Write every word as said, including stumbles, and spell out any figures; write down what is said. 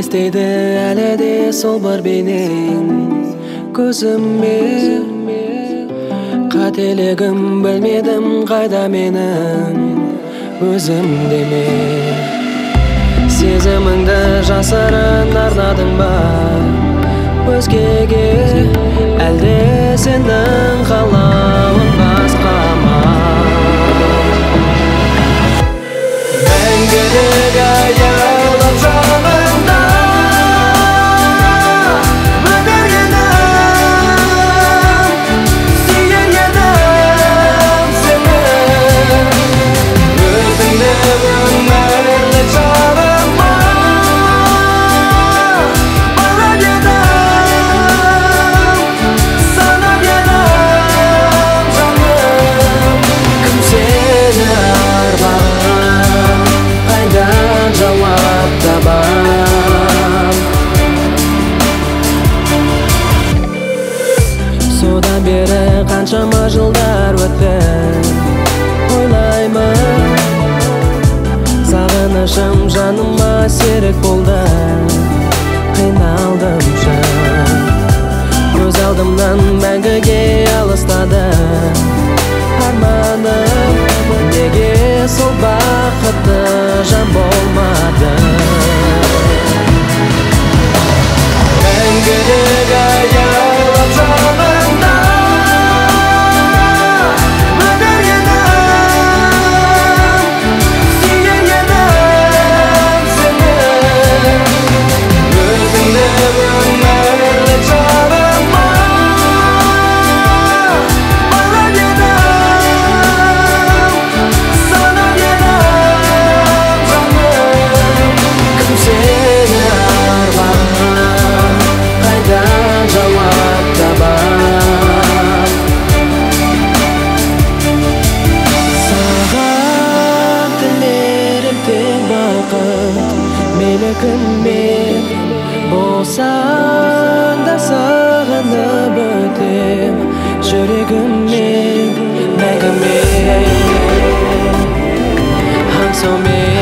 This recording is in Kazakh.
елестейді әлі де сол бір бейнең көзіме. Қателігім білмедім қайда менің өзім деме. Сезіміңді жасырын арнадың ба өзгеге, әлде сенің қалауың басқа ма? Мәңгілік аялап жаныңда өтер едім, сүйген едім сені. Өзіңді өмірлік жағыма байлап едім, санап едім жаным. Кім сені арбаған, қайдан жауап табам? Содан бері қаншама жылдар өтті, ойлаймын. Сағынышым жаныма серік болды, қиналдым шын. Көз алдымнан мәңгіге алыстады арманым. Неге сол бақытты жан болмады? Мәңгілік аялап жаныңда өтер едім, сүйген едім сені. Өзіңді өмірлік жағыма байлап едім, санап едім жаным. Кім сені арбаған, қайдан жауап табам? Саған тілерім тек бақыт, мейлі кіммен болсаң да сағынып өтем жүрегіммен мәңгімен. Аңсаумен